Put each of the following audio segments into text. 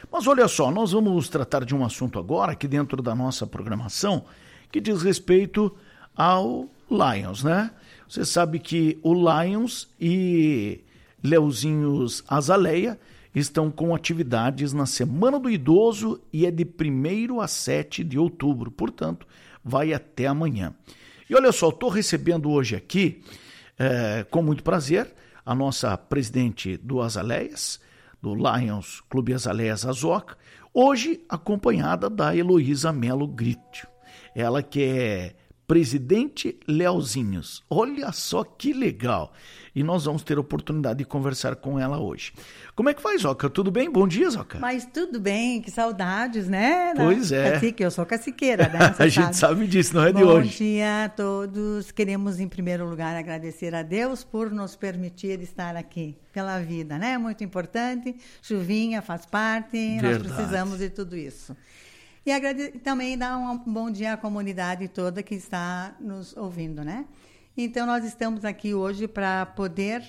Mas olha só, nós vamos tratar de um assunto agora, aqui dentro da nossa programação, que diz respeito ao Lions, né? Você sabe que o Lions e Leozinhos Azaleia estão com atividades na Semana do Idoso e é de 1º a 7 de outubro, portanto, vai até amanhã. E olha só, estou recebendo hoje aqui, com muito prazer, a nossa presidente do Azaleias, do Lions Clube Azaleias Azoca, hoje acompanhada da Heloísa Melo Grito. Ela que é presidente Leozinhos. Olha só que legal. E nós vamos ter a oportunidade de conversar com ela hoje. Como é que vai, Zoca? Tudo bem? Bom dia, Zoca. Mas tudo bem, que saudades, né? Pois é. Cacique, eu sou caciqueira, né? A gente sabe disso, não é de hoje. Bom dia a todos. Queremos, em primeiro lugar, agradecer a Deus por nos permitir estar aqui pela vida, né? Muito importante. Chuvinha faz parte, Verdade. Nós precisamos de tudo isso. E também dar um bom dia à comunidade toda que está nos ouvindo, né? Então, nós estamos aqui hoje para poder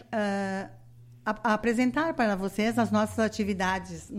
apresentar para vocês as nossas atividades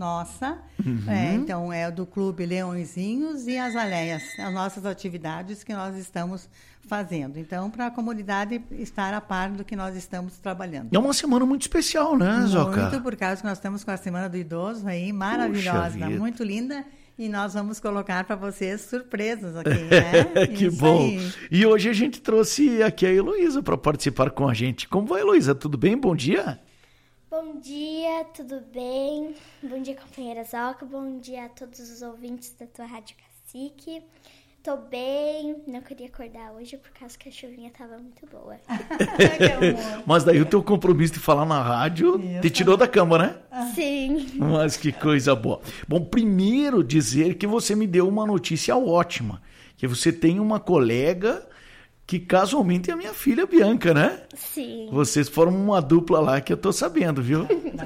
então, é do Clube Leõezinhos e Azaleias, as nossas atividades que nós estamos fazendo. Então, para a comunidade estar a par do que nós estamos trabalhando. É uma semana muito especial, né, Zoca? Muito, por causa que nós estamos com a Semana do Idoso aí, maravilhosa, muito linda. E nós vamos colocar para vocês surpresas aqui, né? Que isso bom. Aí. E hoje a gente trouxe aqui a Heloísa para participar com a gente. Como vai, Heloísa? Tudo bem? Bom dia. Bom dia, tudo bem? Bom dia, companheira Zoca. Bom dia a todos os ouvintes da tua Rádio Cacique. Tô bem, não queria acordar hoje por causa que a chuvinha tava muito boa. Mas daí o teu compromisso de falar na rádio te tirou da cama, né? Sim. Mas que coisa boa. Bom, primeiro dizer que você me deu uma notícia ótima, que você tem uma colega que casualmente é a minha filha Bianca, né? Sim. Vocês foram uma dupla lá que eu tô sabendo, viu?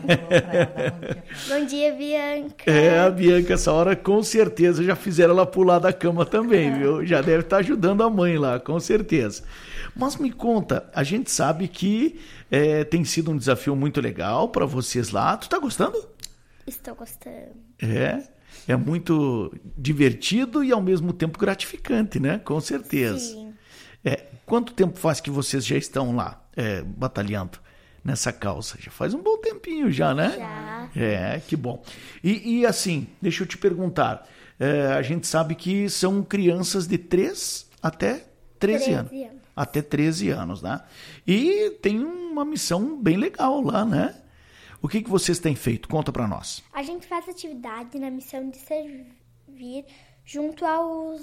Bom dia, Bianca. A Bianca, essa hora com certeza já fizeram ela pular da cama também, viu? Já deve estar ajudando a mãe lá, com certeza. Mas me conta, a gente sabe que tem sido um desafio muito legal para vocês lá. Tu tá gostando? Estou gostando. É muito divertido e ao mesmo tempo gratificante, né? Com certeza. Sim. Quanto tempo faz que vocês já estão lá batalhando nessa causa? Já faz um bom tempinho já, né? Já. Que bom. E assim, deixa eu te perguntar, a gente sabe que são crianças de 3 até 13 anos. Até 13 anos, né? E tem uma missão bem legal lá, né? O que vocês têm feito? Conta pra nós. A gente faz atividade na missão de servir junto ao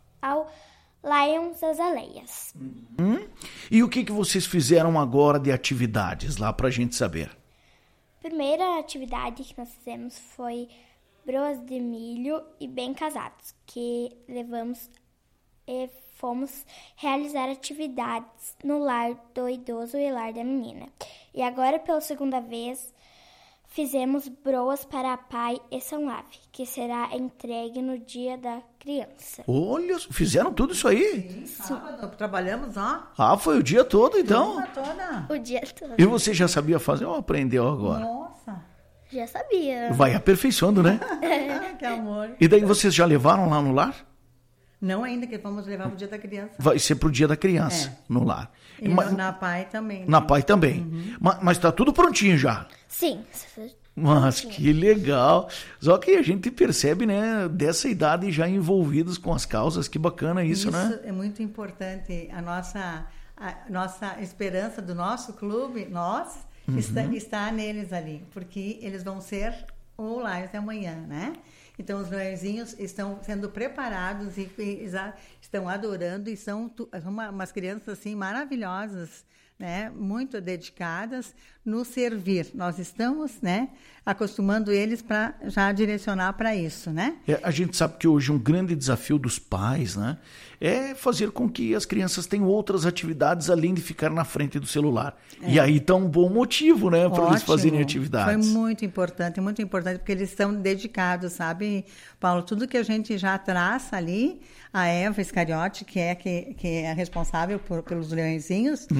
Lions Azaleias. E o que vocês fizeram agora de atividades lá pra gente saber? Primeira atividade que nós fizemos foi broas de milho e bem casados, que levamos e fomos realizar atividades no lar do idoso e lar da menina. E agora, pela segunda vez, fizemos broas para Pai e São Ave, que será entregue no Dia da Criança. Olha, fizeram tudo isso aí? Sim, sábado, trabalhamos, ó. Foi o dia todo, então? O dia todo. E você já sabia fazer ou aprendeu agora? Nossa. Já sabia. Vai aperfeiçoando, né? Que amor. E daí vocês já levaram lá no lar? Não ainda, que vamos levar pro Dia da Criança. Vai ser pro Dia da Criança, no lar. E na Pai também. Né? Na Pai também. Mas tá tudo prontinho já? Sim. Mas que legal. Só que a gente percebe, né, dessa idade já envolvidos com as causas, que bacana isso, né? Isso é muito importante. A nossa esperança do nosso clube, está neles ali, porque eles vão ser o Lions de amanhã, né? Então, os leõezinhos estão sendo preparados e estão adorando e são umas crianças assim maravilhosas, né? Muito dedicadas no servir. Nós estamos, né, acostumando eles para já direcionar para isso, né? A gente sabe que hoje um grande desafio dos pais, né, é fazer com que as crianças tenham outras atividades além de ficar na frente do celular. E aí está um bom motivo, né, para eles fazerem atividades. Foi muito importante, porque eles estão dedicados, sabe, Paulo? Tudo que a gente já traça ali, a Eva Iscariote, que é responsável pelos leõezinhos,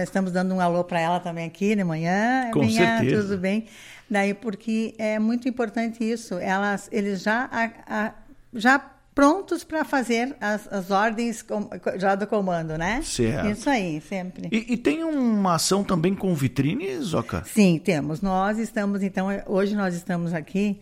estamos dando um alô para ela também aqui de manhã. Com certeza. Tudo bem. Daí, porque é muito importante isso. Eles já prontos para fazer as ordens já do comando, né? Certo. Isso aí, sempre. E tem uma ação também com vitrine, Zoca? Sim, temos. Hoje nós estamos aqui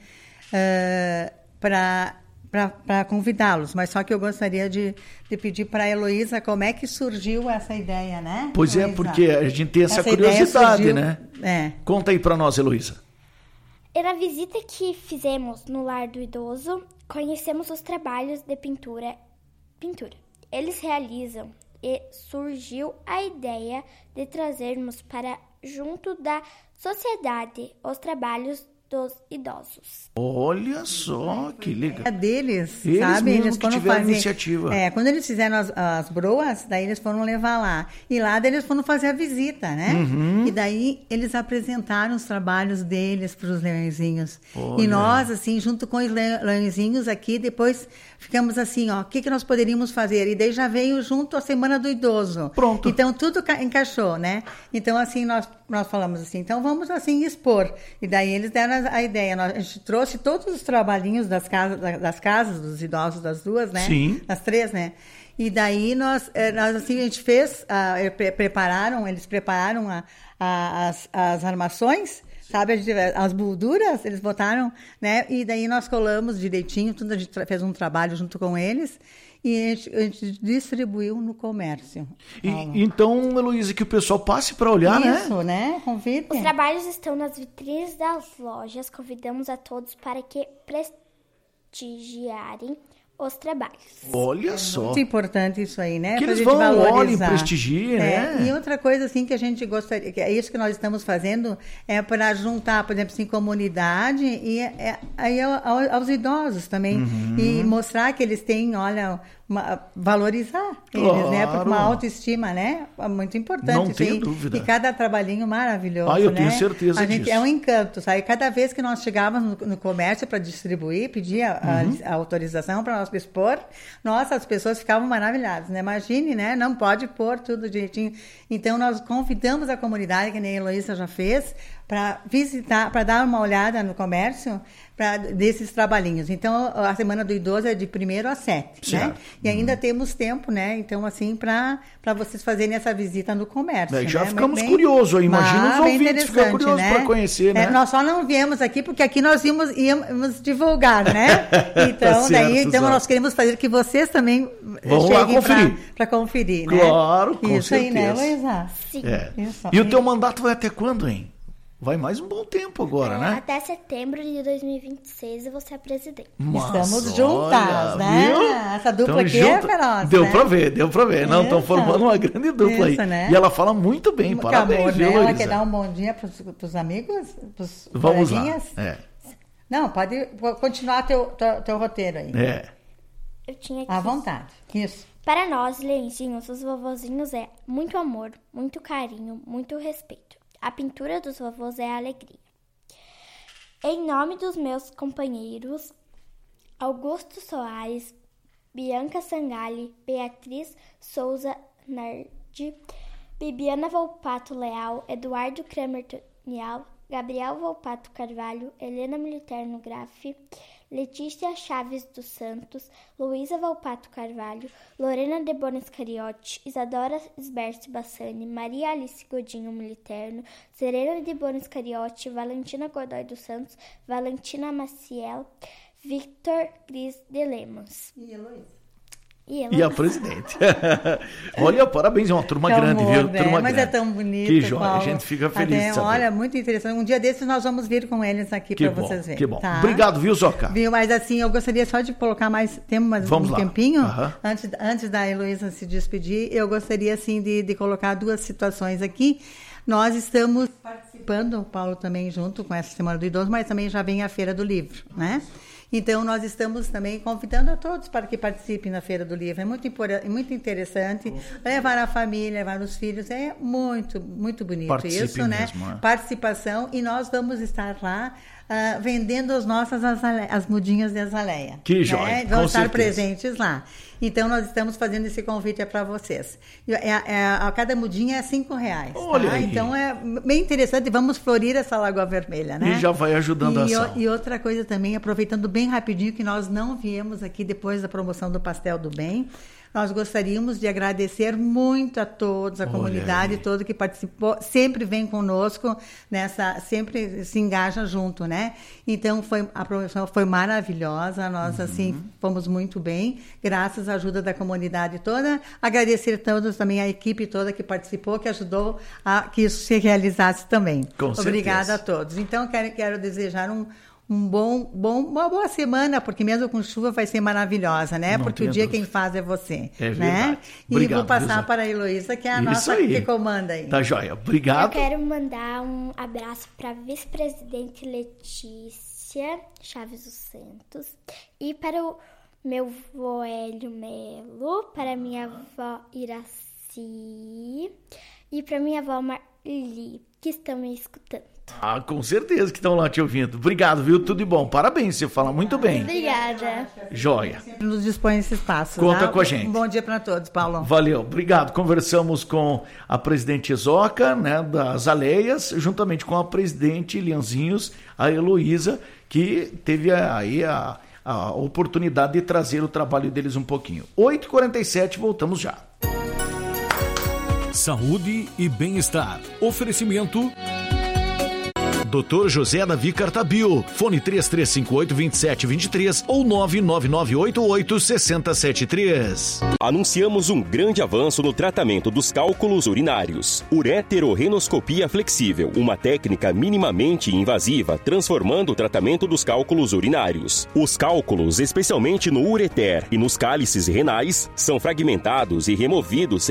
para convidá-los, mas só que eu gostaria de pedir para a Heloísa como é que surgiu essa ideia, né? Pois Heloísa? Porque a gente tem essa curiosidade, surgiu, né? É. Conta aí para nós, Heloísa. Na visita que fizemos no Lar do Idoso, conhecemos os trabalhos de pintura. Eles realizam e surgiu a ideia de trazermos para junto da sociedade os trabalhos dos idosos. Olha só, que legal. É deles, eles sabe? Mesmo eles que foram tiveram fazer iniciativa. Quando eles fizeram as broas, daí eles foram levar lá. E lá daí eles foram fazer a visita, né? Uhum. E daí eles apresentaram os trabalhos deles para os leõezinhos. Olha. E nós, assim, junto com os leõezinhos aqui, depois ficamos assim, ó, o que nós poderíamos fazer? E daí já veio junto a Semana do Idoso. Pronto. Então tudo encaixou, né? Então, assim, nós falamos assim, então vamos assim expor. E daí eles deram a ideia. A gente trouxe todos os trabalhinhos das casas dos idosos, das duas, né? Sim. Das três, né? E daí nós assim, a gente fez, eles prepararam as armações, sabe? As molduras, eles botaram, né? E daí nós colamos direitinho, tudo, a gente fez um trabalho junto com eles. E a gente distribuiu no comércio. Então, Heloísa, que o pessoal passe para olhar, né? Isso, né? Convite. Os trabalhos estão nas vitrines das lojas. Convidamos a todos para que prestigiarem os trabalhos. Olha só. Muito importante isso aí, né? Que pra eles gente vão, valorizar. olhem, prestigiem, né? E outra coisa, assim, que a gente gostaria, que é isso que nós estamos fazendo, é para juntar, por exemplo, assim, comunidade e aí aos idosos também. Uhum. E mostrar que eles têm, olha, valorizar eles, né? Porque uma autoestima, né? É muito importante. Não tenho dúvida. E cada trabalhinho maravilhoso, eu né? tenho certeza disso. disso. É um encanto, sabe? Cada vez que nós chegávamos no comércio para distribuir, pedir a autorização para nós expor, nossa, as pessoas ficavam maravilhadas, né? Imagine, né? Não pode pôr tudo direitinho. Então, nós convidamos a comunidade, que nem a Heloísa já fez, para visitar, para dar uma olhada no comércio desses trabalhinhos. Então, a Semana do Idoso é de 1º a 7, né? E ainda temos tempo, né? Então, assim, para vocês fazerem essa visita no comércio. Já né? ficamos curiosos aí. Imagina os ouvintes ficam curiosos, né? Para conhecer, né? Nós só não viemos aqui porque aqui nós íamos divulgar, né? Então, certo, nós queremos fazer que vocês também cheguem para conferir, né? Claro, com isso certeza. Isso aí, né, Luísa? Sim. Isso. E o teu mandato vai até quando, hein? Vai mais um bom tempo agora, né? Até setembro de 2026 eu vou ser a presidente. Estamos juntas, né? Viu? Essa dupla aqui é feroz, Deu né? pra ver. Não, estão formando uma grande dupla aí. Né? E ela fala muito bem, parabéns, amor, viu, né? Luísa? Ela quer dar um bom dia pros amigos, pros Vamos coleguinhas? lá, Não, pode continuar teu roteiro aí. Eu tinha que... À vontade, isso. Para nós, leõezinhos, os vovozinhos é muito amor, muito carinho, muito respeito. A pintura dos vovôs é alegria. Em nome dos meus companheiros, Augusto Soares, Bianca Sangalli, Beatriz Souza Nardi, Bibiana Volpato Leal, Eduardo Kramer Tonial, Gabriel Volpato Carvalho, Helena Militerno Graffi, Letícia Chaves dos Santos, Luísa Volpato Carvalho, Lorena de Bones Cariotti, Isadora Sberce Bassani, Maria Alice Godinho Militerno, Serena de Bones Cariotti, Valentina Godoy dos Santos, Valentina Maciel, Victor Cris de Lemos. E Heloísa. E a presidente. Olha, parabéns, é uma turma grande, viu? Né? Turma Mas grande. é tão bonito. Que joia, Paulo. a gente fica feliz de saber. Olha, muito interessante. Um dia desses nós vamos vir com eles aqui para vocês verem. Que bom. Tá? Obrigado, viu, Zoca? Viu, mas assim, eu gostaria só de colocar mais um tempinho, antes da Heloísa se despedir, eu gostaria assim de colocar 2 situações aqui. Nós estamos participando, o Paulo também junto com essa Semana do Idoso, mas também já vem a Feira do Livro, né? Então, nós estamos também convidando a todos para que participem na Feira do Livro. É muito interessante. Levar a família, levar os filhos. É muito, muito bonito isso, né? Mesmo, Participação. E nós vamos estar lá vendendo as mudinhas de azaleia. Que joia, Vão estar presentes lá. Então, nós estamos fazendo esse convite para vocês. A cada mudinha é R$5. Olha aí. Então, é bem interessante. Vamos florir essa Lagoa Vermelha, né? E já vai ajudando a ação. E outra coisa também, aproveitando bem rapidinho, que nós não viemos aqui depois da promoção do Pastel do Bem, nós gostaríamos de agradecer muito a todos, a comunidade toda que participou, sempre vem conosco, sempre se engaja junto, né? Então, a promoção foi maravilhosa, nós, assim, fomos muito bem, graças à ajuda da comunidade toda. Agradecer todos também a equipe toda que participou, que ajudou a que isso se realizasse também. Com Obrigada certeza. a todos. Então, quero desejar uma boa semana, porque mesmo com chuva vai ser maravilhosa, né? Não porque o dia dúvida. Quem faz é você. É né? verdade. E Obrigado, vou passar Luísa. para a Heloísa, que é a Isso nossa aí. que comanda aí. Tá joia. Obrigado. Eu quero mandar um abraço para a vice-presidente Letícia Chaves dos Santos e para o meu avô Hélio Melo, para minha avó Iraci e para minha avó Marli, que estão me escutando. Com certeza que estão lá te ouvindo. Obrigado, viu? Tudo de bom. Parabéns, você fala muito bem. Obrigada. Joia. Nos dispõe esse espaço. Conta tá? com a gente. Um bom dia para todos, Paulo. Valeu, obrigado. Conversamos com a presidente Isoca, né, das Aleias, juntamente com a presidente Leãozinhos, a Heloísa, que teve aí a oportunidade de trazer o trabalho deles um pouquinho. 8h47, voltamos já. Saúde e bem-estar. Oferecimento Dr. José Davi Cartabio, fone 3358-2723 ou 99988-6073. Anunciamos um grande avanço no tratamento dos cálculos urinários. Ureterorrenoscopia flexível, uma técnica minimamente invasiva, transformando o tratamento dos cálculos urinários. Os cálculos, especialmente no ureter e nos cálices renais, são fragmentados e removidos